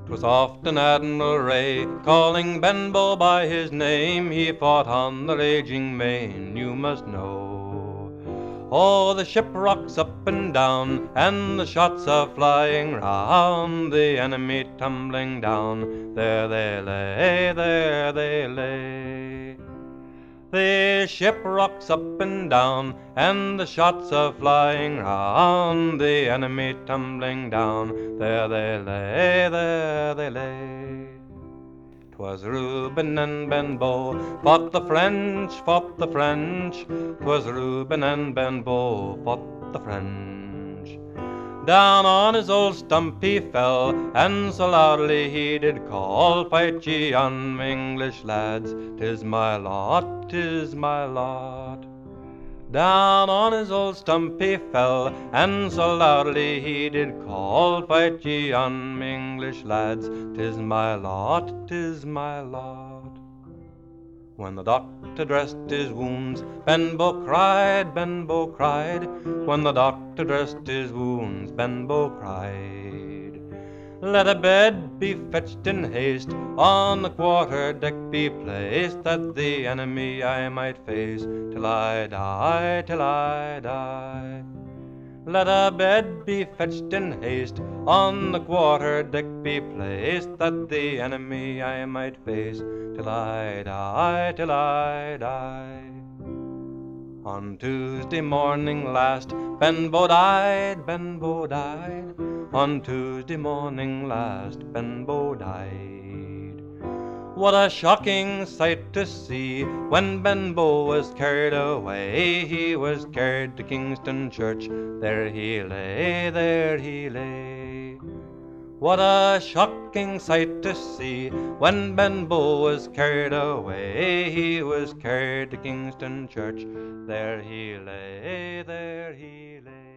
'Twas often Admiral Ray, calling Benbow by his name, he fought on the raging main, you must know. Oh, the ship rocks up and down, and the shots are flying round, the enemy tumbling down, there they lay, there they lay. The ship rocks up and down, and the shots are flying round, the enemy tumbling down, there they lay, there they lay. 'Twas Reuben and Benbow fought the French, fought the French. 'Twas Reuben and Benbow fought the French. Down on his old stump he fell, and so loudly he did call, "Fight ye on, English lads, 'tis my lot, 'tis my lot." Down on his old stump he fell, and so loudly he did call, "Fight ye on, English lads, 'tis my lot, 'tis my lot." When the doctor dressed his wounds, Benbow cried, Benbow cried. When the doctor dressed his wounds, Benbow cried. "Let a bed be fetched in haste, on the quarter deck be placed, that the enemy I might face, till I die, till I die. Let a bed be fetched in haste, on the quarter deck be placed, that the enemy I might face, till I die, till I die." On Tuesday morning last, Benbow died, Benbow died. On Tuesday morning last, Benbow died. What a shocking sight to see, when Benbow was carried away. He was carried to Kingston Church, there he lay, there he lay. What a shocking sight to see, when Benbow was carried away. He was carried to Kingston Church, there he lay, there he lay.